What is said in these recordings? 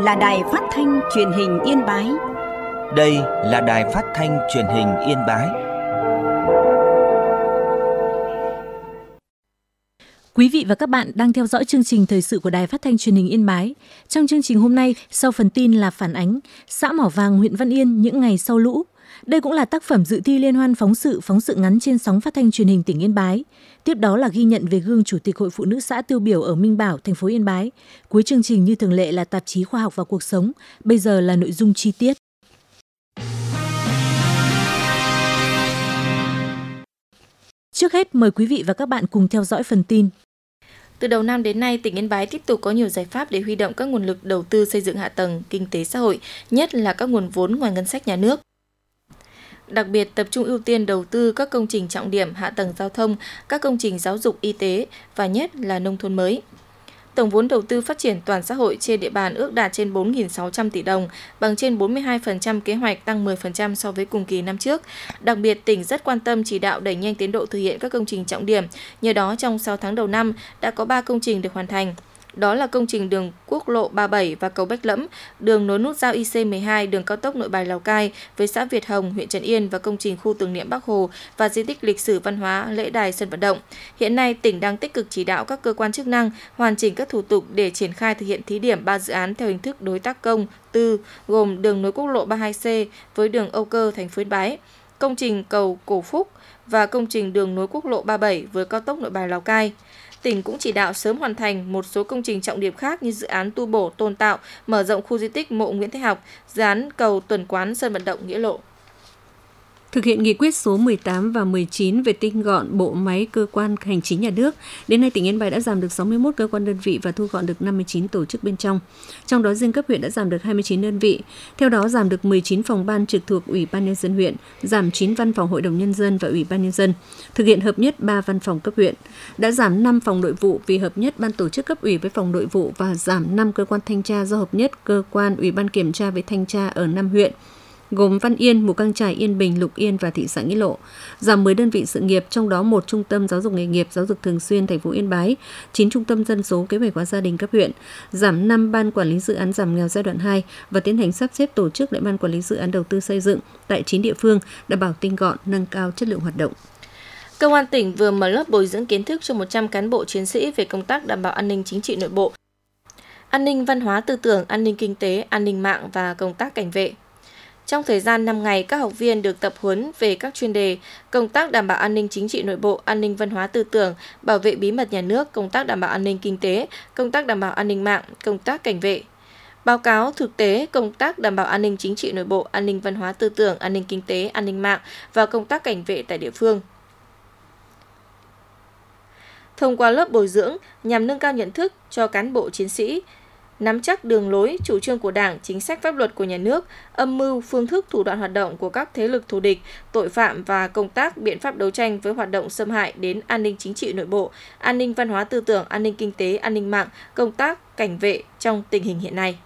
là Đài Phát thanh Truyền hình Yên Bái. Đây là Đài Phát thanh Truyền hình Yên Bái. Quý vị và các bạn đang theo dõi chương trình thời sự của Đài Phát thanh Truyền hình Yên Bái. Trong chương trình hôm nay, sau phần tin là phản ánh xã Mỏ Vàng, huyện Văn Yên những ngày sau lũ. Đây cũng là tác phẩm dự thi liên hoan phóng sự ngắn trên sóng phát thanh truyền hình tỉnh Yên Bái. Tiếp đó là ghi nhận về gương Chủ tịch Hội Phụ nữ xã tiêu biểu ở Minh Bảo, thành phố Yên Bái. Cuối chương trình như thường lệ là tạp chí Khoa học và Cuộc sống. Bây giờ là nội dung chi tiết. Trước hết, mời quý vị và các bạn cùng theo dõi phần tin. Từ đầu năm đến nay, tỉnh Yên Bái tiếp tục có nhiều giải pháp để huy động các nguồn lực đầu tư xây dựng hạ tầng kinh tế xã hội, nhất là các nguồn vốn ngoài ngân sách nhà nước. Đặc biệt tập trung ưu tiên đầu tư các công trình trọng điểm, hạ tầng giao thông, các công trình giáo dục, y tế và nhất là nông thôn mới. Tổng vốn đầu tư phát triển toàn xã hội trên địa bàn ước đạt trên 4.600 tỷ đồng, bằng trên 42% kế hoạch, tăng 10% so với cùng kỳ năm trước. Đặc biệt, tỉnh rất quan tâm chỉ đạo đẩy nhanh tiến độ thực hiện các công trình trọng điểm. Nhờ đó, trong 6 tháng đầu năm, đã có 3 công trình được hoàn thành. Đó là công trình đường quốc lộ 37 và cầu Bách Lẫm, đường nối nút giao IC12, đường cao tốc Nội Bài Lào Cai với xã Việt Hồng, huyện Trấn Yên và công trình khu tưởng niệm Bác Hồ và di tích lịch sử văn hóa lễ đài sân vận động. Hiện nay, tỉnh đang tích cực chỉ đạo các cơ quan chức năng hoàn chỉnh các thủ tục để triển khai thực hiện thí điểm 3 dự án theo hình thức đối tác công tư, gồm đường nối quốc lộ 32C với đường Âu Cơ, thành phố Yên Bái, công trình cầu Cổ Phúc và công trình đường nối quốc lộ 37 với cao tốc Nội Bài Lào Cai. Tỉnh cũng chỉ đạo sớm hoàn thành một số công trình trọng điểm khác như dự án tu bổ, tôn tạo, mở rộng khu di tích mộ Nguyễn Thái Học, dự án cầu Tuần Quán sân vận động Nghĩa Lộ. Thực hiện nghị quyết số 18 và 19 về tinh gọn bộ máy cơ quan hành chính nhà nước, đến nay tỉnh Yên Bái đã giảm được 61 cơ quan đơn vị và thu gọn được 59 tổ chức bên trong. Trong đó riêng cấp huyện đã giảm được 29 đơn vị, theo đó giảm được 19 phòng ban trực thuộc Ủy ban nhân dân huyện, giảm 9 văn phòng Hội đồng nhân dân và Ủy ban nhân dân, thực hiện hợp nhất 3 văn phòng cấp huyện, đã giảm 5 phòng nội vụ vì hợp nhất ban tổ chức cấp ủy với phòng nội vụ và giảm 5 cơ quan thanh tra do hợp nhất cơ quan Ủy ban kiểm tra với thanh tra ở 5 huyện, gồm Văn Yên, Mù Căng Chải, Yên Bình, Lục Yên và thị xã Nghĩa Lộ, giảm 10 đơn vị sự nghiệp, trong đó 1 trung tâm giáo dục nghề nghiệp, giáo dục thường xuyên thành phố Yên Bái, 9 trung tâm dân số kế hoạch hóa gia đình cấp huyện, giảm 5 ban quản lý dự án giảm nghèo giai đoạn 2 và tiến hành sắp xếp tổ chức lại ban quản lý dự án đầu tư xây dựng tại 9 địa phương, đảm bảo tinh gọn, nâng cao chất lượng hoạt động. Công an tỉnh vừa mở lớp bồi dưỡng kiến thức cho 100 cán bộ chiến sĩ về công tác đảm bảo an ninh chính trị nội bộ, an ninh văn hóa tư tưởng, an ninh kinh tế, an ninh mạng và công tác cảnh vệ. Trong thời gian 5 ngày, các học viên được tập huấn về các chuyên đề công tác đảm bảo an ninh chính trị nội bộ, an ninh văn hóa tư tưởng, bảo vệ bí mật nhà nước, công tác đảm bảo an ninh kinh tế, công tác đảm bảo an ninh mạng, công tác cảnh vệ. Báo cáo thực tế công tác đảm bảo an ninh chính trị nội bộ, an ninh văn hóa tư tưởng, an ninh kinh tế, an ninh mạng và công tác cảnh vệ tại địa phương. Thông qua lớp bồi dưỡng nhằm nâng cao nhận thức cho cán bộ chiến sĩ, nắm chắc đường lối, chủ trương của Đảng, chính sách pháp luật của nhà nước, âm mưu, phương thức, thủ đoạn hoạt động của các thế lực thù địch, tội phạm và công tác biện pháp đấu tranh với hoạt động xâm hại đến an ninh chính trị nội bộ, an ninh văn hóa tư tưởng, an ninh kinh tế, an ninh mạng, công tác cảnh vệ trong tình hình hiện nay.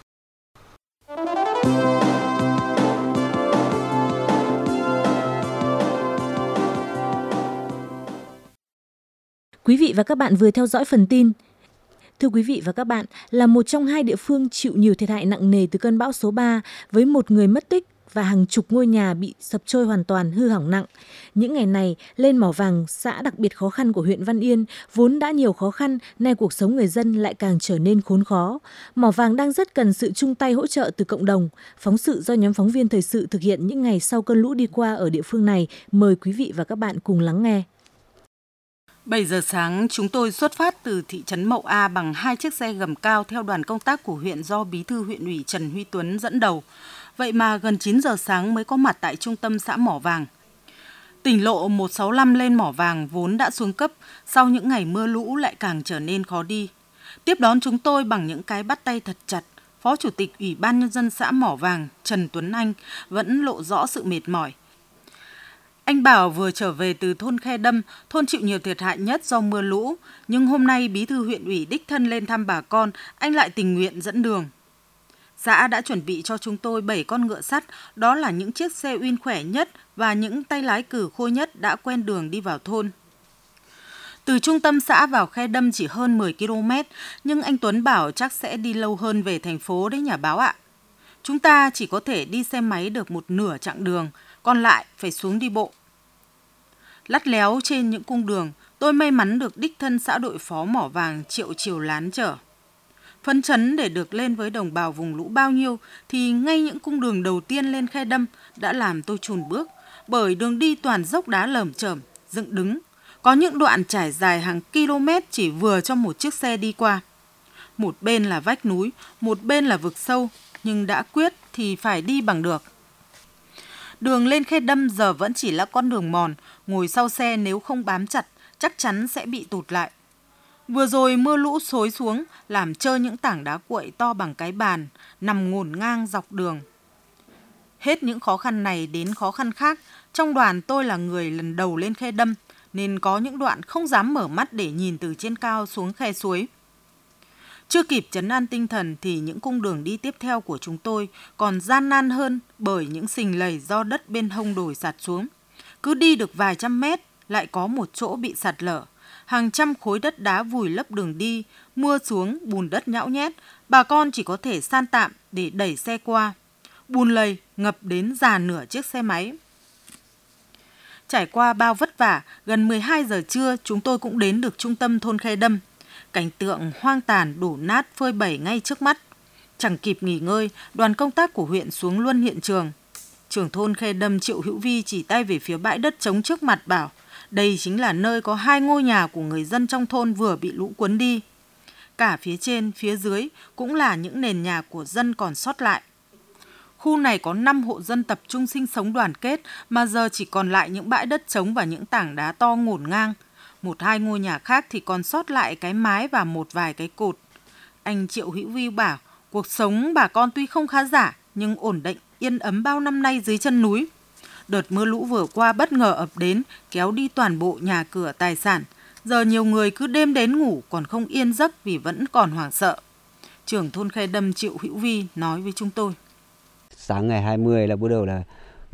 Quý vị và các bạn vừa theo dõi phần tin. Thưa quý vị và các bạn, là một trong 2 địa phương chịu nhiều thiệt hại nặng nề từ cơn bão số 3 với 1 người mất tích và hàng chục ngôi nhà bị sập trôi hoàn toàn, hư hỏng nặng. Những ngày này, lên Mỏ Vàng, xã đặc biệt khó khăn của huyện Văn Yên, vốn đã nhiều khó khăn, nay cuộc sống người dân lại càng trở nên khốn khó. Mỏ Vàng đang rất cần sự chung tay hỗ trợ từ cộng đồng. Phóng sự do nhóm phóng viên thời sự thực hiện những ngày sau cơn lũ đi qua ở địa phương này. Mời quý vị và các bạn cùng lắng nghe. 7 giờ sáng, chúng tôi xuất phát từ thị trấn Mậu A bằng 2 chiếc xe gầm cao theo đoàn công tác của huyện do Bí thư huyện ủy Trần Huy Tuấn dẫn đầu. Vậy mà gần 9 giờ sáng mới có mặt tại trung tâm xã Mỏ Vàng. Tỉnh lộ 165 lên Mỏ Vàng vốn đã xuống cấp, sau những ngày mưa lũ lại càng trở nên khó đi. Tiếp đón chúng tôi bằng những cái bắt tay thật chặt, Phó Chủ tịch Ủy ban Nhân dân xã Mỏ Vàng Trần Tuấn Anh vẫn lộ rõ sự mệt mỏi. Anh bảo vừa trở về từ thôn Khe Đâm, thôn chịu nhiều thiệt hại nhất do mưa lũ, nhưng hôm nay Bí thư huyện ủy đích thân lên thăm bà con, anh lại tình nguyện dẫn đường. Xã đã chuẩn bị cho chúng tôi 7 con ngựa sắt, đó là những chiếc xe uyên khỏe nhất và những tay lái cừ khôi nhất đã quen đường đi vào thôn. Từ trung tâm xã vào Khe Đâm chỉ hơn 10 km, nhưng anh Tuấn bảo chắc sẽ đi lâu hơn về thành phố đấy nhà báo ạ. Chúng ta chỉ có thể đi xe máy được một nửa chặng đường, còn lại phải xuống đi bộ. Lắt léo trên những cung đường, tôi may mắn được đích thân xã đội phó Mỏ Vàng Triệu Chiều Lán chở. Phấn chấn để được lên với đồng bào vùng lũ bao nhiêu thì ngay những cung đường đầu tiên lên Khe Đâm đã làm tôi chùn bước, bởi đường đi toàn dốc đá lởm chởm, dựng đứng. Có những đoạn trải dài hàng km chỉ vừa cho một chiếc xe đi qua. Một bên là vách núi, một bên là vực sâu, nhưng đã quyết thì phải đi bằng được. Đường lên Khe Đâm giờ vẫn chỉ là con đường mòn, ngồi sau xe nếu không bám chặt, chắc chắn sẽ bị tụt lại. Vừa rồi mưa lũ xối xuống, làm trơ những tảng đá cuội to bằng cái bàn, nằm ngổn ngang dọc đường. Hết những khó khăn này đến khó khăn khác, trong đoàn tôi là người lần đầu lên Khe Đâm, nên có những đoạn không dám mở mắt để nhìn từ trên cao xuống khe suối. Chưa kịp trấn an tinh thần thì những cung đường đi tiếp theo của chúng tôi còn gian nan hơn bởi những sình lầy do đất bên hông đồi sạt xuống. Cứ đi được vài trăm mét lại có một chỗ bị sạt lở. Hàng trăm khối đất đá vùi lấp đường đi, mưa xuống bùn đất nhão nhét, bà con chỉ có thể san tạm để đẩy xe qua. Bùn lầy ngập đến già nửa chiếc xe máy. Trải qua bao vất vả, gần 12 giờ trưa chúng tôi cũng đến được trung tâm thôn Khe Đâm. Cảnh tượng hoang tàn đổ nát phơi bày ngay trước mắt. Chẳng kịp nghỉ ngơi, đoàn công tác của huyện xuống luôn hiện trường. Trưởng thôn Khe Đâm Triệu Hữu Vi chỉ tay về phía bãi đất trống trước mặt bảo, đây chính là nơi có 2 ngôi nhà của người dân trong thôn vừa bị lũ cuốn đi. Cả phía trên, phía dưới cũng là những nền nhà của dân còn sót lại. Khu này có 5 hộ dân tập trung sinh sống đoàn kết mà giờ chỉ còn lại những bãi đất trống và những tảng đá to ngổn ngang. 1-2 ngôi nhà khác thì còn sót lại cái mái và một vài cái cột. Anh Triệu Hữu Vi bảo, cuộc sống bà con tuy không khá giả nhưng ổn định, yên ấm bao năm nay dưới chân núi. Đợt mưa lũ vừa qua bất ngờ ập đến, kéo đi toàn bộ nhà cửa tài sản. Giờ nhiều người cứ đêm đến ngủ còn không yên giấc vì vẫn còn hoảng sợ. Trưởng thôn Khe Đâm Triệu Hữu Vi nói với chúng tôi. Sáng ngày 20 là bắt đầu là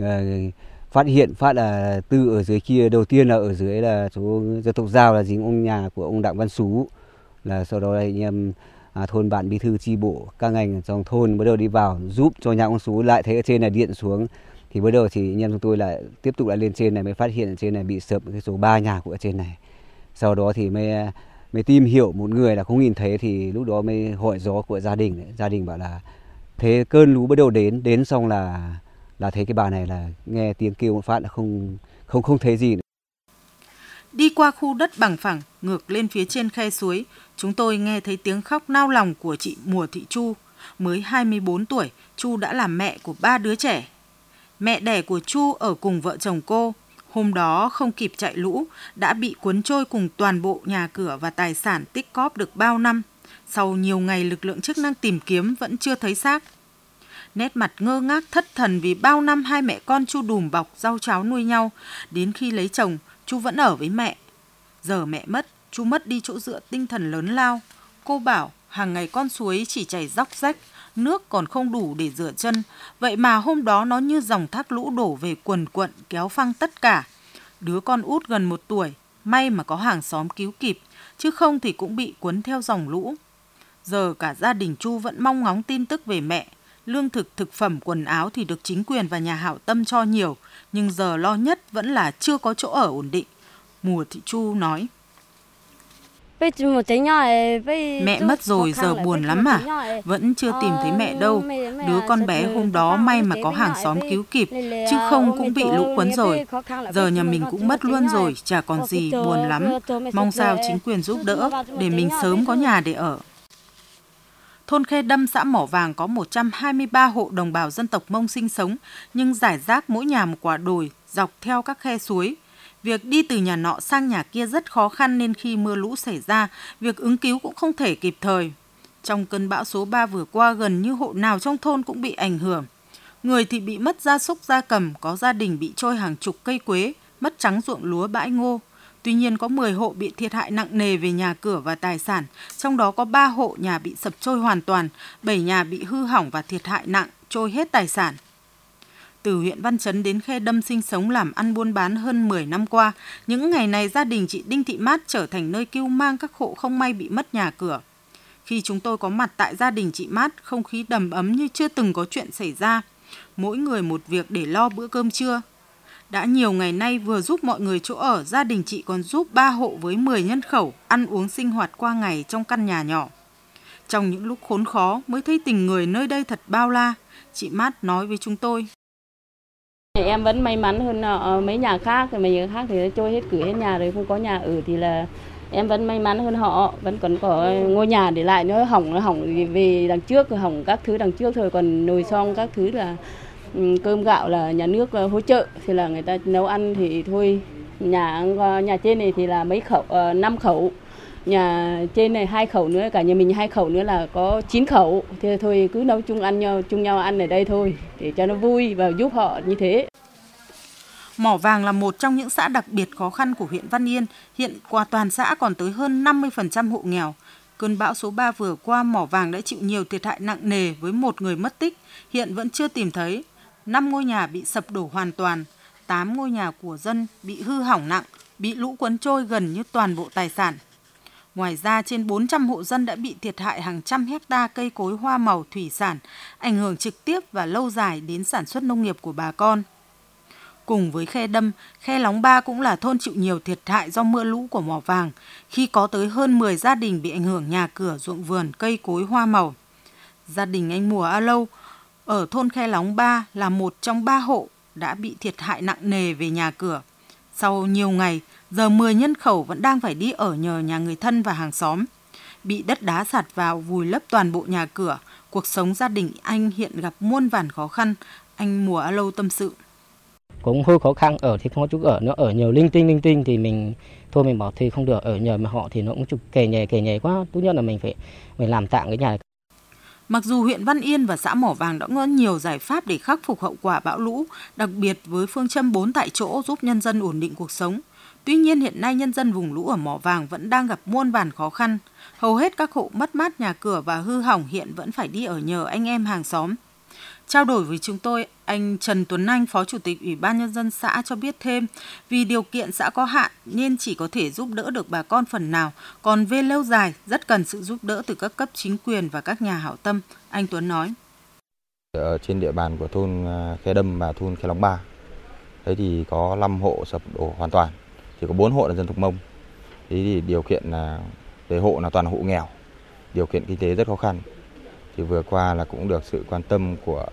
phát là từ ở dưới kia, đầu tiên là ở dưới là số dân tộc Dao là dính ông nhà của ông Đặng Văn Sú, là sau đó là anh em thôn bạn bí thư chi bộ các ngành trong thôn bắt đầu đi vào giúp cho nhà ông Sú, lại thấy ở trên là điện xuống thì bắt đầu thì anh em chúng tôi lại tiếp tục lại lên trên này mới phát hiện ở trên này bị sập cái số 3 nhà của ở trên này. Sau đó thì mới tìm hiểu một người là không nhìn thấy thì lúc đó mới hỏi gió của gia đình bảo là thế cơn lũ bắt đầu đến xong là thấy cái bà này là nghe tiếng kêu một phát là không thấy gì nữa. Đi qua khu đất bằng phẳng ngược lên phía trên khe suối, chúng tôi nghe thấy tiếng khóc nao lòng của chị Mùa Thị Chu. Mới 24 tuổi, Chu đã là mẹ của 3 đứa trẻ. Mẹ đẻ của Chu ở cùng vợ chồng cô. Hôm đó không kịp chạy lũ, đã bị cuốn trôi cùng toàn bộ nhà cửa và tài sản tích cóp được bao năm. Sau nhiều ngày lực lượng chức năng tìm kiếm vẫn chưa thấy xác. Nét mặt ngơ ngác thất thần vì bao năm hai mẹ con Chu đùm bọc rau cháo nuôi nhau. Đến khi lấy chồng, Chu vẫn ở với mẹ. Giờ mẹ mất, Chu mất đi chỗ dựa tinh thần lớn lao. Cô bảo hàng ngày con suối chỉ chảy róc rách, nước còn không đủ để rửa chân. Vậy mà hôm đó nó như dòng thác lũ đổ về quần quận kéo phăng tất cả. Đứa con út gần 1 tuổi, may mà có hàng xóm cứu kịp, chứ không thì cũng bị cuốn theo dòng lũ. Giờ cả gia đình Chu vẫn mong ngóng tin tức về mẹ. Lương thực, thực phẩm, quần áo thì được chính quyền và nhà hảo tâm cho nhiều, nhưng giờ lo nhất vẫn là chưa có chỗ ở ổn định. Mùa Thị Chu nói. Mẹ mất rồi, giờ buồn lắm à? Vẫn chưa tìm thấy mẹ đâu. Đứa con bé hôm đó may mà có hàng xóm cứu kịp, chứ không cũng bị lũ cuốn rồi. Giờ nhà mình cũng mất luôn rồi, chả còn gì, buồn lắm. Mong sao chính quyền giúp đỡ để mình sớm có nhà để ở. Thôn Khe Đâm, xã Mỏ Vàng có 123 hộ đồng bào dân tộc Mông sinh sống, nhưng rải rác mỗi nhà một quả đồi dọc theo các khe suối. Việc đi từ nhà nọ sang nhà kia rất khó khăn nên khi mưa lũ xảy ra, việc ứng cứu cũng không thể kịp thời. Trong cơn bão số 3 vừa qua, gần như hộ nào trong thôn cũng bị ảnh hưởng. Người thì bị mất gia súc gia cầm, có gia đình bị trôi hàng chục cây quế, mất trắng ruộng lúa bãi ngô. Tuy nhiên có 10 hộ bị thiệt hại nặng nề về nhà cửa và tài sản, trong đó có 3 hộ nhà bị sập trôi hoàn toàn, 7 nhà bị hư hỏng và thiệt hại nặng, trôi hết tài sản. Từ huyện Văn Chấn đến Khe Đâm sinh sống làm ăn buôn bán hơn 10 năm qua, những ngày này gia đình chị Đinh Thị Mát trở thành nơi cưu mang các hộ không may bị mất nhà cửa. Khi chúng tôi có mặt tại gia đình chị Mát, không khí đầm ấm như chưa từng có chuyện xảy ra. Mỗi người một việc để lo bữa cơm trưa. Đã nhiều ngày nay vừa giúp mọi người chỗ ở, gia đình chị còn giúp 3 hộ với 10 nhân khẩu ăn uống sinh hoạt qua ngày trong căn nhà nhỏ. Trong những lúc khốn khó mới thấy tình người nơi đây thật bao la, chị Mát nói với chúng tôi. Em vẫn may mắn hơn mấy nhà khác, mấy nhà khác thì trôi hết cửa hết nhà rồi, không có nhà ở thì là em vẫn may mắn hơn họ, vẫn còn có ngôi nhà để lại nữa, hỏng vì đằng trước, hỏng các thứ đằng trước thôi, còn nồi son các thứ là cơm gạo là nhà nước hỗ trợ, thì là người ta nấu ăn thì thôi. Nhà trên này thì là 5 khẩu, nhà trên này 2 khẩu nữa, cả nhà mình 2 khẩu nữa là có 9 khẩu, thì thôi cứ nấu chung nhau ăn ở đây thôi để cho nó vui và giúp họ như thế. Mỏ vàng là một trong những xã đặc biệt khó khăn của huyện Văn Yên. Hiện qua toàn xã còn tới hơn 50% hộ nghèo. Cơn bão số 3 vừa qua, mỏ vàng đã chịu nhiều thiệt hại nặng nề với 1 người mất tích, hiện vẫn chưa tìm thấy. 5 ngôi nhà bị sập đổ hoàn toàn, 8 ngôi nhà của dân bị hư hỏng nặng, bị lũ cuốn trôi gần như toàn bộ tài sản. Ngoài ra, trên 400 hộ dân đã bị thiệt hại hàng trăm hecta cây cối hoa màu thủy sản, ảnh hưởng trực tiếp và lâu dài đến sản xuất nông nghiệp của bà con. Cùng với Khe Đâm, Khe Lóng 3 cũng là thôn chịu nhiều thiệt hại do mưa lũ của mỏ vàng, khi có tới hơn 10 gia đình bị ảnh hưởng nhà cửa, ruộng vườn, cây cối hoa màu. Gia đình anh Mùa A Lâu ở thôn Khe Lóng 3 là một trong 3 hộ đã bị thiệt hại nặng nề về nhà cửa. Sau nhiều ngày, giờ 10 nhân khẩu vẫn đang phải đi ở nhờ nhà người thân và hàng xóm. Bị đất đá sạt vào vùi lấp toàn bộ nhà cửa, cuộc sống gia đình anh hiện gặp muôn vàn khó khăn, anh Mùa A Lâu tâm sự. Cũng hơi khó khăn, ở thì không có chỗ ở, nó ở nhiều linh tinh thì mình bảo thì không được, ở nhờ mà họ thì nó cũng kề nhề quá, tốt nhất là mình phải làm tạm cái nhà. Mặc dù huyện Văn Yên và xã Mỏ Vàng đã có nhiều giải pháp để khắc phục hậu quả bão lũ, đặc biệt với phương châm 4 tại chỗ giúp nhân dân ổn định cuộc sống. Tuy nhiên hiện nay nhân dân vùng lũ ở Mỏ Vàng vẫn đang gặp muôn vàn khó khăn. Hầu hết các hộ mất mát nhà cửa và hư hỏng hiện vẫn phải đi ở nhờ anh em hàng xóm. Trao đổi với chúng tôi, anh Trần Tuấn Anh, Phó Chủ tịch Ủy ban Nhân dân xã cho biết thêm, vì điều kiện xã có hạn nên chỉ có thể giúp đỡ được bà con phần nào, còn về lâu dài rất cần sự giúp đỡ từ các cấp chính quyền và các nhà hảo tâm, anh Tuấn nói. Ở trên địa bàn của thôn Khe Đâm và thôn Khe Lóng 3, thế thì có 5 hộ sập đổ hoàn toàn, chỉ có 4 hộ là dân tộc Mông. Thế thì điều kiện là về hộ là toàn hộ nghèo, điều kiện kinh tế rất khó khăn. Thì vừa qua là cũng được sự quan tâm của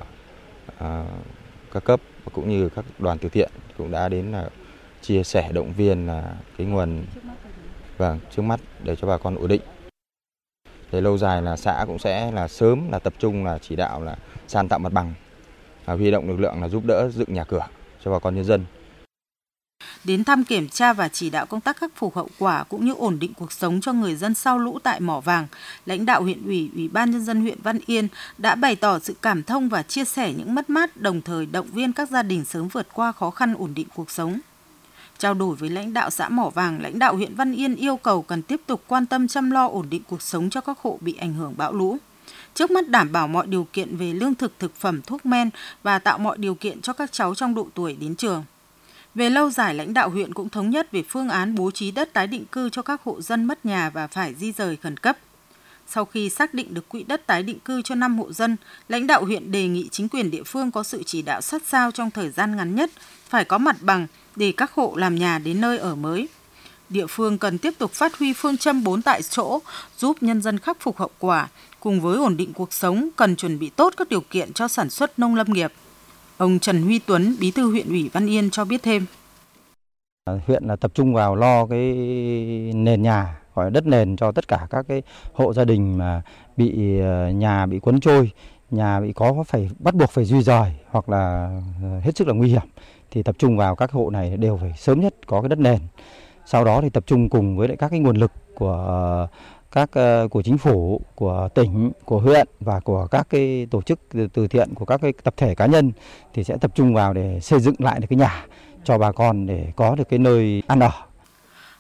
các cấp cũng như các đoàn từ thiện cũng đã đến là chia sẻ động viên là cái nguồn trước mắt để cho bà con ổn định. Để lâu dài là xã cũng sẽ là sớm là tập trung là chỉ đạo là san tạo mặt bằng, huy động lực lượng là giúp đỡ dựng nhà cửa cho bà con nhân dân. Đến thăm kiểm tra và chỉ đạo công tác khắc phục hậu quả cũng như ổn định cuộc sống cho người dân sau lũ tại Mỏ Vàng, lãnh đạo huyện ủy, Ủy ban Nhân dân huyện Văn Yên đã bày tỏ sự cảm thông và chia sẻ những mất mát, đồng thời động viên các gia đình sớm vượt qua khó khăn ổn định cuộc sống. Trao đổi với lãnh đạo xã Mỏ Vàng, lãnh đạo huyện Văn Yên yêu cầu cần tiếp tục quan tâm chăm lo ổn định cuộc sống cho các hộ bị ảnh hưởng bão lũ. Trước mắt đảm bảo mọi điều kiện về lương thực, thực phẩm, thuốc men và tạo mọi điều kiện cho các cháu trong độ tuổi đến trường. Về lâu dài, lãnh đạo huyện cũng thống nhất về phương án bố trí đất tái định cư cho các hộ dân mất nhà và phải di rời khẩn cấp. Sau khi xác định được quỹ đất tái định cư cho 5 hộ dân, lãnh đạo huyện đề nghị chính quyền địa phương có sự chỉ đạo sát sao trong thời gian ngắn nhất, phải có mặt bằng để các hộ làm nhà đến nơi ở mới. Địa phương cần tiếp tục phát huy phương châm 4 tại chỗ, giúp nhân dân khắc phục hậu quả, cùng với ổn định cuộc sống cần chuẩn bị tốt các điều kiện cho sản xuất nông lâm nghiệp. Ông Trần Huy Tuấn, Bí thư huyện ủy Văn Yên cho biết thêm. Huyện là tập trung vào lo cái nền nhà, gọi là đất nền cho tất cả các cái hộ gia đình mà bị nhà bị cuốn trôi, nhà bị phải bắt buộc phải di dời hoặc là hết sức là nguy hiểm, thì tập trung vào các hộ này đều phải sớm nhất có cái đất nền. Sau đó thì tập trung cùng với lại các cái nguồn lực của chính phủ, của tỉnh, của huyện và của các cái tổ chức từ thiện, của các cái tập thể cá nhân thì sẽ tập trung vào để xây dựng lại được cái nhà cho bà con để có được cái nơi ăn ở.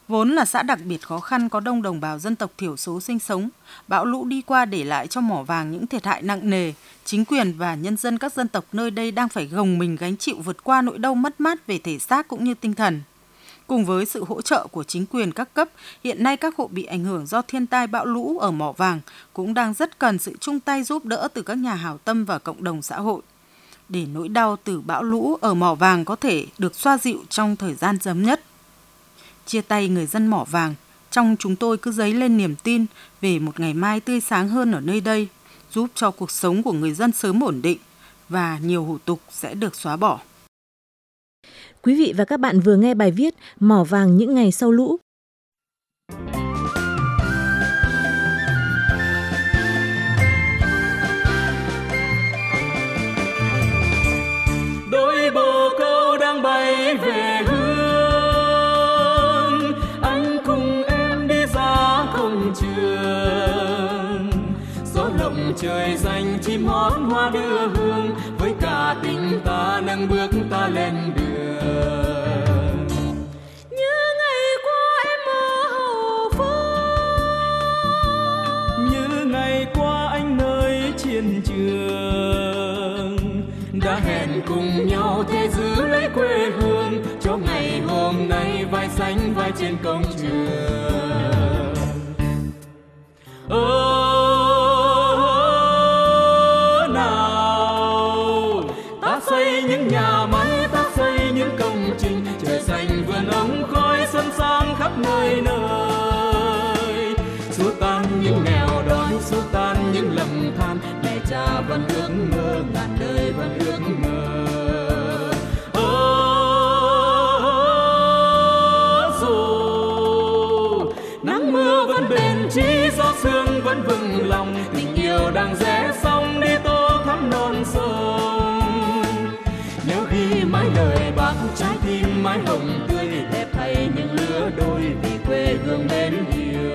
Vốn là xã đặc biệt khó khăn có đông đồng bào dân tộc thiểu số sinh sống, bão lũ đi qua để lại cho mỏ vàng những thiệt hại nặng nề. Chính quyền và nhân dân các dân tộc nơi đây đang phải gồng mình gánh chịu vượt qua nỗi đau mất mát về thể xác cũng như tinh thần. Cùng với sự hỗ trợ của chính quyền các cấp, hiện nay các hộ bị ảnh hưởng do thiên tai bão lũ ở mỏ vàng cũng đang rất cần sự chung tay giúp đỡ từ các nhà hảo tâm và cộng đồng xã hội, để nỗi đau từ bão lũ ở mỏ vàng có thể được xoa dịu trong thời gian sớm nhất. Chia tay người dân mỏ vàng, trong chúng tôi cứ dấy lên niềm tin về một ngày mai tươi sáng hơn ở nơi đây, giúp cho cuộc sống của người dân sớm ổn định và nhiều hủ tục sẽ được xóa bỏ. Quý vị và các bạn vừa nghe bài viết Mỏ vàng những ngày sau lũ. Đôi bồ câu đang bay về hướng, anh cùng em đi ra công trường. Gió lộng trời xanh chim hót hoa đưa hương, với cả tình ta nâng bước ta lên đường. Như ngày qua em ở Hậu Phương, như ngày qua anh nơi chiến trường, đã hẹn cùng nhau thế giữ lấy quê hương, cho ngày hôm nay vai sánh vai trên công trường. Nào ta xây những nhà máy, ta xây những công trình, trời xanh vườn ống khói xuân sang khắp nơi nơi. Xua tan những nghèo đói, xua tan những lầm than, mẹ cha vẫn ước mơ, ngàn đời vẫn ước mơ. Dù nắng mưa vẫn bền chí, gió sương vẫn vững lòng, tình yêu đang rẽ sóng đi tô thắm non sông. Nhớ ghi mãi lời bác, trái tim mãi hồng tươi, đẹp thay những lứa đôi vì quê hương mến yêu.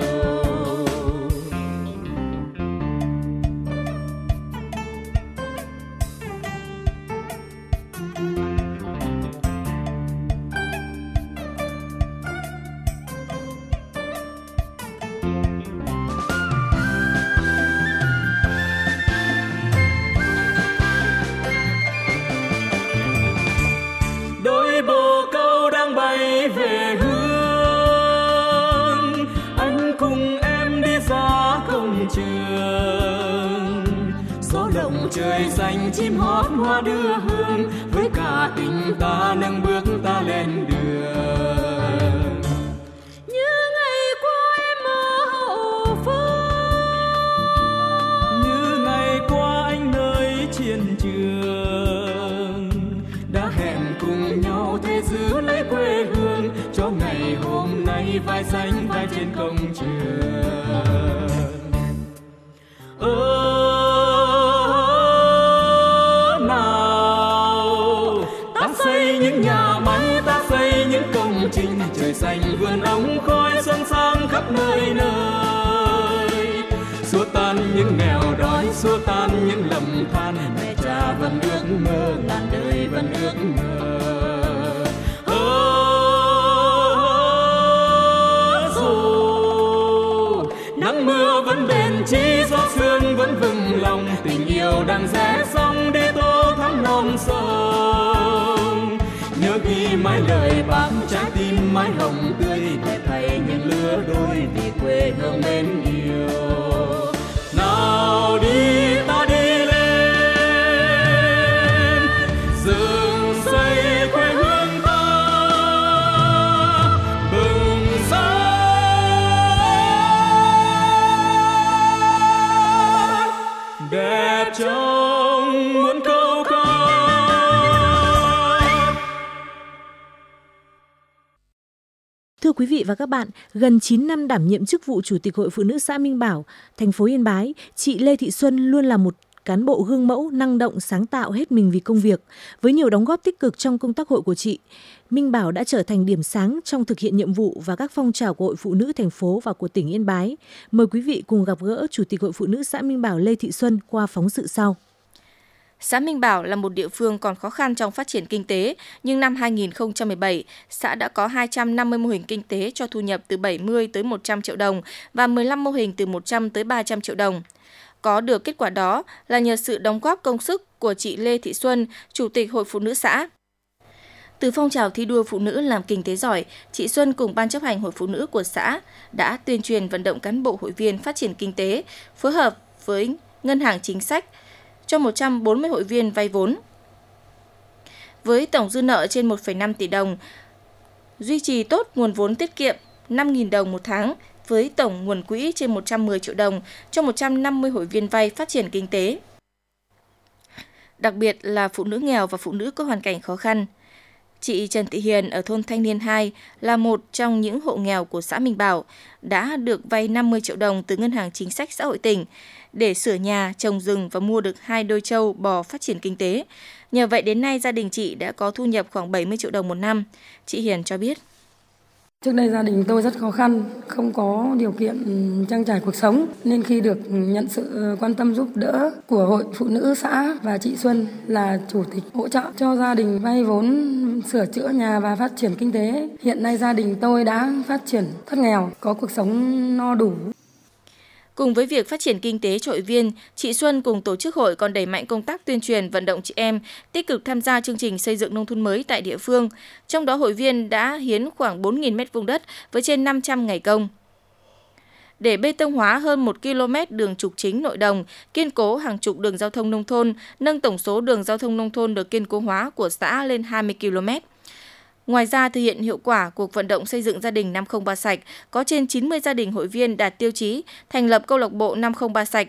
Đôi bồ câu đang bay về hướng, anh cùng em đi ra công trường. Gió lộng trời xanh chim hót hoa đưa hương, với cả tình ta nâng bước ta lên đường. như ngày qua em ở Hậu Phương, Như ngày qua anh nơi chiến trường, đã hẹn cùng nhau thế giữ lấy quê hương, cho ngày hôm nay vai sánh vai trên công trường. Nào ta xây những nhà máy, ta xây những công trình, trời xanh vườn ống khói xuân sang khắp nơi nơi. Xua tan những nghèo đói, xua tan những lầm than, mẹ cha vẫn ước mơ, ngàn đời vẫn ước mơ. Dù nắng mưa vẫn bền chí, gió sương vẫn vững lòng, tình yêu đang rẽ sóng đi tô thắm non sông. Nhớ ghi mãi lời bác, trái tim mãi hồng tươi, đẹp thay những lứa đôi vì quê hương mến yêu. Nào đi ta đi lên, dựng xây quê hương ta, bừng sáng đẹp trong muôn câu ca. Thưa quý vị và các bạn, gần 9 năm đảm nhiệm chức vụ Chủ tịch Hội Phụ nữ xã Minh Bảo, thành phố Yên Bái, chị Lê Thị Xuân luôn là một cán bộ gương mẫu, năng động, sáng tạo hết mình vì công việc. Với nhiều đóng góp tích cực trong công tác hội của chị, Minh Bảo đã trở thành điểm sáng trong thực hiện nhiệm vụ và các phong trào của Hội Phụ nữ thành phố và của tỉnh Yên Bái. Mời quý vị cùng gặp gỡ Chủ tịch Hội Phụ nữ xã Minh Bảo Lê Thị Xuân qua phóng sự sau. Xã Minh Bảo là một địa phương còn khó khăn trong phát triển kinh tế, nhưng năm 2017, xã đã có 250 mô hình kinh tế cho thu nhập từ 70 tới 100 triệu đồng và 15 mô hình từ 100 tới 300 triệu đồng. Có được kết quả đó là nhờ sự đóng góp công sức của chị Lê Thị Xuân, Chủ tịch Hội Phụ nữ xã. Từ phong trào thi đua phụ nữ làm kinh tế giỏi, chị Xuân cùng Ban chấp hành Hội Phụ nữ của xã đã tuyên truyền vận động cán bộ hội viên phát triển kinh tế, phối hợp với Ngân hàng Chính sách cho 140 hội viên vay vốn. Với tổng dư nợ trên 1,5 tỷ đồng, duy trì tốt nguồn vốn tiết kiệm 5.000 đồng một tháng với tổng nguồn quỹ trên 110 triệu đồng cho 150 hội viên vay phát triển kinh tế. Đặc biệt là phụ nữ nghèo và phụ nữ có hoàn cảnh khó khăn. Chị Trần Thị Hiền ở thôn Thanh Niên 2 là một trong những hộ nghèo của xã Minh Bảo đã được vay 50 triệu đồng từ Ngân hàng Chính sách Xã hội tỉnh để sửa nhà, trồng rừng và mua được 2 đôi trâu bò phát triển kinh tế. Nhờ vậy đến nay gia đình chị đã có thu nhập khoảng 70 triệu đồng một năm. Chị Hiền cho biết. Trước đây gia đình tôi rất khó khăn, không có điều kiện trang trải cuộc sống, nên khi được nhận sự quan tâm giúp đỡ của Hội Phụ nữ xã và chị Xuân là chủ tịch hỗ trợ cho gia đình vay vốn sửa chữa nhà và phát triển kinh tế. Hiện nay gia đình tôi đã phát triển thoát nghèo, có cuộc sống no đủ. Cùng với việc phát triển kinh tế cho hội viên, chị Xuân cùng tổ chức hội còn đẩy mạnh công tác tuyên truyền vận động chị em tích cực tham gia chương trình xây dựng nông thôn mới tại địa phương. Trong đó hội viên đã hiến khoảng 4.000 m² đất với trên 500 ngày công. Để bê tông hóa hơn 1 km đường trục chính nội đồng, kiên cố hàng chục đường giao thông nông thôn, nâng tổng số đường giao thông nông thôn được kiên cố hóa của xã lên 20 km. Ngoài ra, thực hiện hiệu quả cuộc vận động xây dựng gia đình 503 sạch, có trên 90 gia đình hội viên đạt tiêu chí thành lập câu lạc bộ 503 sạch.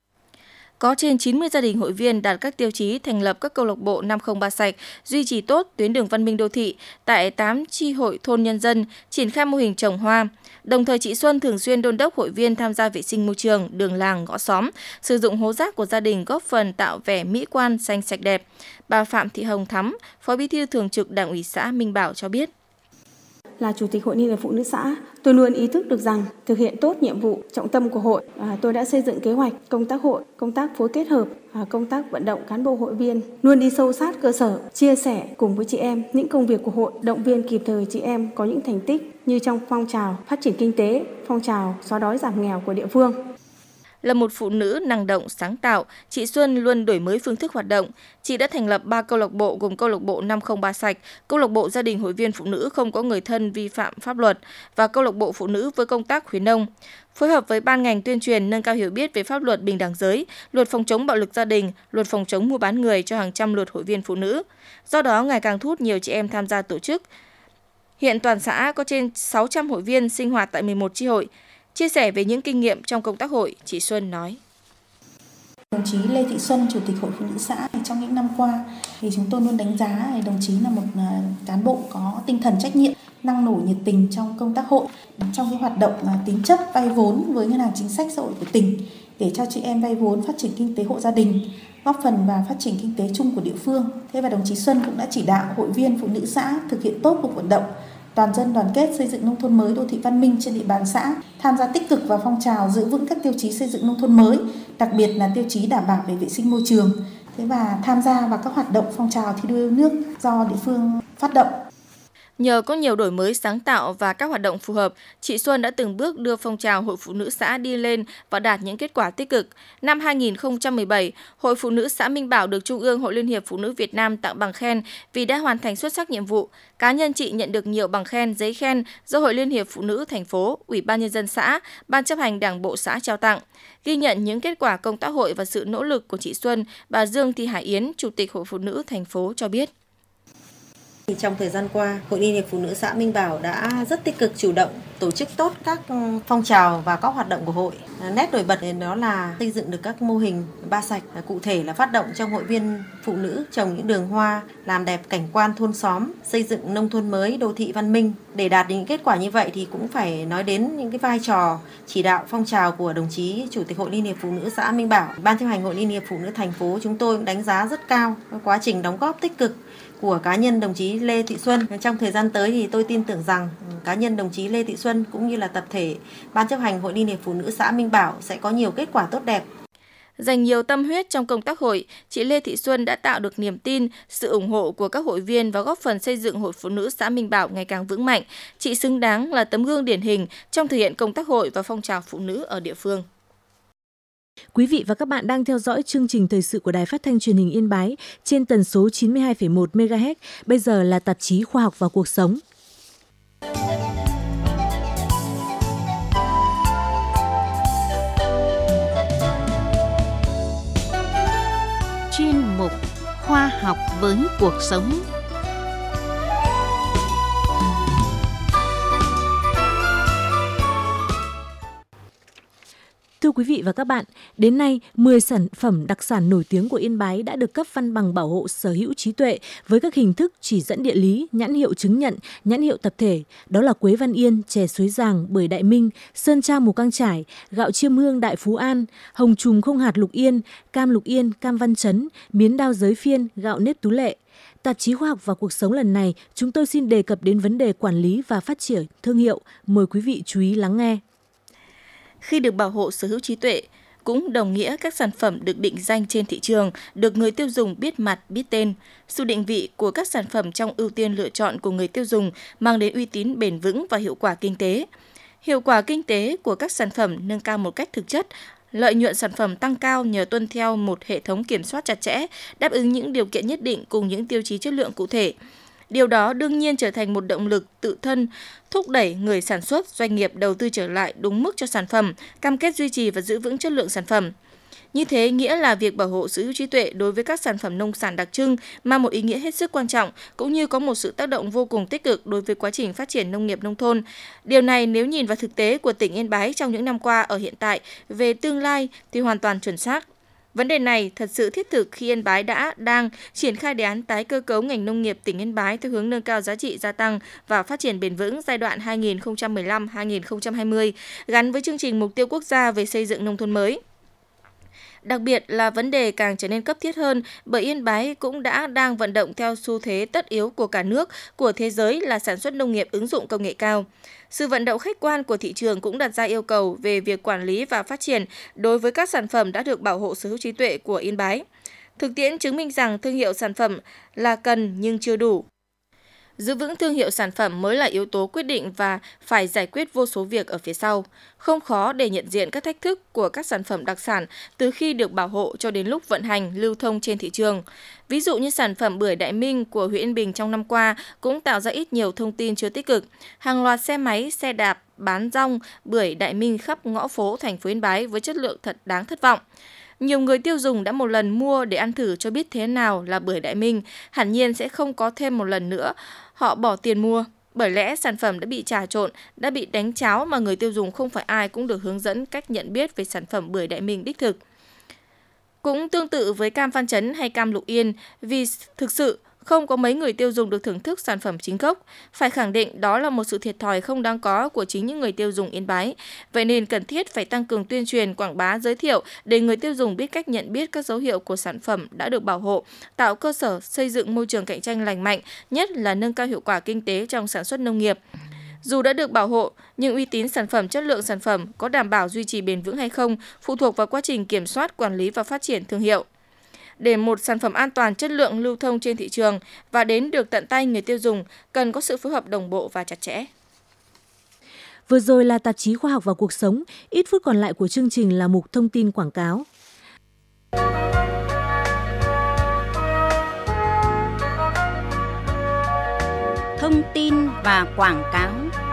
Có trên 90 gia đình hội viên đạt các tiêu chí thành lập các câu lạc bộ 503 sạch, duy trì tốt tuyến đường văn minh đô thị tại 8 chi hội thôn nhân dân, triển khai mô hình trồng hoa. Đồng thời chị Xuân thường xuyên đôn đốc hội viên tham gia vệ sinh môi trường, đường làng, ngõ xóm, sử dụng hố rác của gia đình góp phần tạo vẻ mỹ quan xanh sạch đẹp. Bà Phạm Thị Hồng Thắm, Phó Bí thư Thường trực Đảng ủy xã Minh Bảo cho biết. Là Chủ tịch Hội Liên hiệp Phụ nữ xã, tôi luôn ý thức được rằng thực hiện tốt nhiệm vụ trọng tâm của hội, tôi đã xây dựng kế hoạch công tác hội, công tác phối kết hợp, công tác vận động cán bộ hội viên, luôn đi sâu sát cơ sở, chia sẻ cùng với chị em những công việc của hội, động viên kịp thời chị em có những thành tích như trong phong trào phát triển kinh tế, phong trào xóa đói giảm nghèo của địa phương. Là một phụ nữ năng động, sáng tạo, chị Xuân luôn đổi mới phương thức hoạt động. Chị đã thành lập 3 câu lạc bộ gồm câu lạc bộ 503 sạch, câu lạc bộ gia đình hội viên phụ nữ không có người thân vi phạm pháp luật và câu lạc bộ phụ nữ với công tác khuyến nông. Phối hợp với ban ngành tuyên truyền nâng cao hiểu biết về pháp luật bình đẳng giới, luật phòng chống bạo lực gia đình, luật phòng chống mua bán người cho hàng trăm lượt hội viên phụ nữ. Do đó ngày càng thu hút nhiều chị em tham gia tổ chức. Hiện toàn xã có trên 600 hội viên sinh hoạt tại 11 chi hội. Chia sẻ về những kinh nghiệm trong công tác hội, chị Xuân nói. Đồng chí Lê Thị Xuân, Chủ tịch Hội Phụ nữ xã, trong những năm qua thì chúng tôi luôn đánh giá đồng chí là một cán bộ có tinh thần trách nhiệm, năng nổ nhiệt tình trong công tác hội, trong cái hoạt động tín chấp vay vốn với Ngân hàng Chính sách Xã hội của tỉnh để cho chị em vay vốn phát triển kinh tế hộ gia đình, góp phần vào phát triển kinh tế chung của địa phương. Thế và đồng chí Xuân cũng đã chỉ đạo hội viên phụ nữ xã thực hiện tốt cuộc vận động toàn dân đoàn kết xây dựng nông thôn mới đô thị văn minh trên địa bàn xã, tham gia tích cực vào phong trào giữ vững các tiêu chí xây dựng nông thôn mới, đặc biệt là tiêu chí đảm bảo về vệ sinh môi trường. Thế và tham gia vào các hoạt động phong trào thi đua yêu nước do địa phương phát động. Nhờ có nhiều đổi mới sáng tạo và các hoạt động phù hợp, chị Xuân đã từng bước đưa phong trào Hội Phụ nữ xã đi lên và đạt những kết quả tích cực. Năm 2017, Hội Phụ nữ xã Minh Bảo được Trung ương Hội Liên hiệp Phụ nữ Việt Nam tặng bằng khen vì đã hoàn thành xuất sắc nhiệm vụ. Cá nhân chị nhận được nhiều bằng khen, giấy khen do Hội Liên hiệp Phụ nữ thành phố, Ủy ban Nhân dân xã, Ban chấp hành Đảng bộ xã trao tặng. Ghi nhận những kết quả công tác hội và sự nỗ lực của chị Xuân, bà Dương Thị Hải Yến, Chủ tịch Hội Phụ nữ thành phố cho biết. Trong thời gian qua, Hội Liên hiệp Phụ nữ xã Minh Bảo đã rất tích cực chủ động tổ chức tốt các phong trào và các hoạt động của hội. Nét nổi bật đó là xây dựng được các mô hình ba sạch, cụ thể là phát động trong hội viên phụ nữ trồng những đường hoa, làm đẹp cảnh quan thôn xóm, xây dựng nông thôn mới đô thị văn minh. Để đạt những kết quả như vậy thì cũng phải nói đến những cái vai trò chỉ đạo phong trào của đồng chí Chủ tịch Hội Liên hiệp Phụ nữ xã Minh Bảo. Ban chấp hành Hội Liên hiệp Phụ nữ thành phố chúng tôi cũng đánh giá rất cao quá trình đóng góp tích cực của cá nhân đồng chí Lê Thị Xuân. Trong thời gian tới thì tôi tin tưởng rằng cá nhân đồng chí Lê Thị Xuân cũng như là tập thể Ban chấp hành Hội Liên hiệp Phụ nữ xã Minh Bảo sẽ có nhiều kết quả tốt đẹp. Dành nhiều tâm huyết trong công tác hội, chị Lê Thị Xuân đã tạo được niềm tin, sự ủng hộ của các hội viên và góp phần xây dựng Hội Phụ nữ xã Minh Bảo ngày càng vững mạnh. Chị xứng đáng là tấm gương điển hình trong thực hiện công tác hội và phong trào phụ nữ ở địa phương. Quý vị và các bạn đang theo dõi chương trình thời sự của Đài Phát thanh Truyền hình Yên Bái trên tần số 92,1 MHz. Bây giờ là tạp chí Khoa học và Cuộc sống. Chuyên mục Khoa học với cuộc sống. Thưa quý vị và các bạn, đến nay 10 sản phẩm đặc sản nổi tiếng của Yên Bái đã được cấp văn bằng bảo hộ sở hữu trí tuệ với các hình thức chỉ dẫn địa lý, nhãn hiệu chứng nhận, nhãn hiệu tập thể. Đó là quế Văn Yên, chè Suối Giàng, bưởi Đại Minh, sơn tra Mù Căng Chải, gạo Chiêm Hương Đại Phú An, hồng trùm không hạt Lục Yên, cam Văn Chấn, miến đao Giới Phiên, gạo nếp Tú Lệ. Tạp chí Khoa học và Cuộc sống lần này, chúng tôi xin đề cập đến vấn đề quản lý và phát triển thương hiệu. Mời quý vị chú ý lắng nghe. Khi được bảo hộ sở hữu trí tuệ, cũng đồng nghĩa các sản phẩm được định danh trên thị trường, được người tiêu dùng biết mặt, biết tên. Sự định vị của các sản phẩm trong ưu tiên lựa chọn của người tiêu dùng mang đến uy tín bền vững và hiệu quả kinh tế. Hiệu quả kinh tế của các sản phẩm nâng cao một cách thực chất, lợi nhuận sản phẩm tăng cao nhờ tuân theo một hệ thống kiểm soát chặt chẽ, đáp ứng những điều kiện nhất định cùng những tiêu chí chất lượng cụ thể. Điều đó đương nhiên trở thành một động lực tự thân, thúc đẩy người sản xuất, doanh nghiệp đầu tư trở lại đúng mức cho sản phẩm, cam kết duy trì và giữ vững chất lượng sản phẩm. Như thế nghĩa là việc bảo hộ sở hữu trí tuệ đối với các sản phẩm nông sản đặc trưng mang một ý nghĩa hết sức quan trọng, cũng như có một sự tác động vô cùng tích cực đối với quá trình phát triển nông nghiệp nông thôn. Điều này nếu nhìn vào thực tế của tỉnh Yên Bái trong những năm qua ở hiện tại về tương lai thì hoàn toàn chuẩn xác. Vấn đề này thật sự thiết thực khi Yên Bái đang triển khai đề án tái cơ cấu ngành nông nghiệp tỉnh Yên Bái theo hướng nâng cao giá trị gia tăng và phát triển bền vững giai đoạn 2015-2020 gắn với chương trình mục tiêu quốc gia về xây dựng nông thôn mới. Đặc biệt là vấn đề càng trở nên cấp thiết hơn bởi Yên Bái cũng đang vận động theo xu thế tất yếu của cả nước, của thế giới là sản xuất nông nghiệp ứng dụng công nghệ cao. Sự vận động khách quan của thị trường cũng đặt ra yêu cầu về việc quản lý và phát triển đối với các sản phẩm đã được bảo hộ sở hữu trí tuệ của Yên Bái. Thực tiễn chứng minh rằng thương hiệu sản phẩm là cần nhưng chưa đủ. Giữ vững thương hiệu sản phẩm mới là yếu tố quyết định và phải giải quyết vô số việc ở phía sau. Không khó để nhận diện các thách thức của các sản phẩm đặc sản từ khi được bảo hộ cho đến lúc vận hành, lưu thông trên thị trường. Ví dụ như sản phẩm bưởi Đại Minh của huyện Yên Bình trong năm qua cũng tạo ra ít nhiều thông tin chưa tích cực. Hàng loạt xe máy, xe đạp bán rong bưởi Đại Minh khắp ngõ phố thành phố Yên Bái với chất lượng thật đáng thất vọng. Nhiều người tiêu dùng đã một lần mua để ăn thử cho biết thế nào là bưởi Đại Minh, hẳn nhiên sẽ không có thêm một lần nữa. Họ bỏ tiền mua, bởi lẽ sản phẩm đã bị trà trộn, đã bị đánh tráo mà người tiêu dùng không phải ai cũng được hướng dẫn cách nhận biết về sản phẩm bưởi Đại Minh đích thực. Cũng tương tự với cam Văn Chấn hay cam Lục Yên, vì thực sự không có mấy người tiêu dùng được thưởng thức sản phẩm chính gốc. Phải khẳng định đó là một sự thiệt thòi không đáng có của chính những người tiêu dùng Yên Bái. Vậy nên cần thiết phải tăng cường tuyên truyền, quảng bá, giới thiệu để người tiêu dùng biết cách nhận biết các dấu hiệu của sản phẩm đã được bảo hộ, tạo cơ sở xây dựng môi trường cạnh tranh lành mạnh, nhất là nâng cao hiệu quả kinh tế trong sản xuất nông nghiệp. Dù đã được bảo hộ, nhưng uy tín sản phẩm, chất lượng sản phẩm có đảm bảo duy trì bền vững hay không phụ thuộc vào quá trình kiểm soát, quản lý và phát triển thương hiệu. Để một sản phẩm an toàn, chất lượng lưu thông trên thị trường và đến được tận tay người tiêu dùng, cần có sự phối hợp đồng bộ và chặt chẽ. Vừa rồi là tạp chí Khoa học và Cuộc sống, ít phút còn lại của chương trình là mục thông tin quảng cáo. Thông tin và quảng cáo.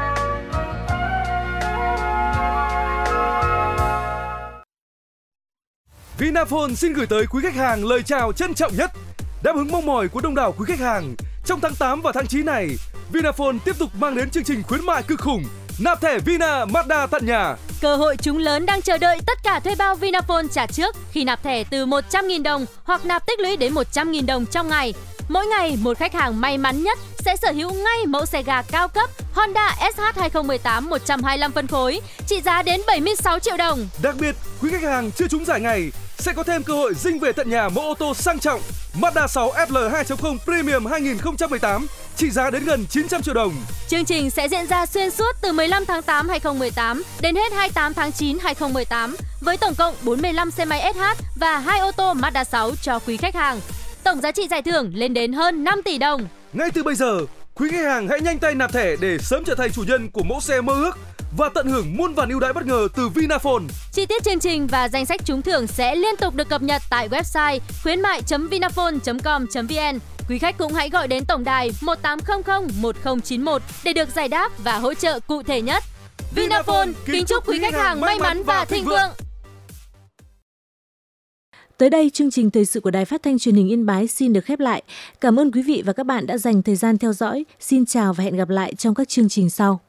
Vinaphone xin gửi tới quý khách hàng lời chào trân trọng nhất. Đáp ứng mong mỏi của đông đảo quý khách hàng, trong tháng 8 và tháng 9 này, Vinaphone tiếp tục mang đến chương trình khuyến mại cực khủng nạp thẻ Vina Mazda tận nhà. Cơ hội trúng lớn đang chờ đợi tất cả thuê bao Vinaphone trả trước khi nạp thẻ từ 100.000 đồng hoặc nạp tích lũy đến 100.000 đồng trong ngày. Mỗi ngày, một khách hàng may mắn nhất sẽ sở hữu ngay mẫu xe ga cao cấp Honda SH 2018 125 phân khối, trị giá đến 76 triệu đồng. Đặc biệt, quý khách hàng chưa trúng giải ngày sẽ có thêm cơ hội dinh về tận nhà mẫu ô tô sang trọng Mazda 6 FL 2.0 Premium 2018, trị giá đến gần 900 triệu đồng. Chương trình sẽ diễn ra xuyên suốt từ 15 tháng 8 2018 đến hết 28 tháng 9 2018 với tổng cộng 45 xe máy SH và 2 ô tô Mazda 6 cho quý khách hàng. Tổng giá trị giải thưởng lên đến hơn 5 tỷ đồng. Ngay từ bây giờ, quý khách hàng hãy nhanh tay nạp thẻ để sớm trở thành chủ nhân của mẫu xe mơ ước và tận hưởng muôn vàn ưu đãi bất ngờ từ Vinaphone. Chi tiết chương trình và danh sách trúng thưởng sẽ liên tục được cập nhật tại website khuyến mại.vinaphone.com.vn. Quý khách cũng hãy gọi đến tổng đài 1800 1091 để được giải đáp và hỗ trợ cụ thể nhất. Vinaphone kính chúc quý khách hàng may mắn và thịnh vượng. Tới đây, chương trình thời sự của Đài Phát thanh Truyền hình Yên Bái xin được khép lại. Cảm ơn quý vị và các bạn đã dành thời gian theo dõi. Xin chào và hẹn gặp lại trong các chương trình sau.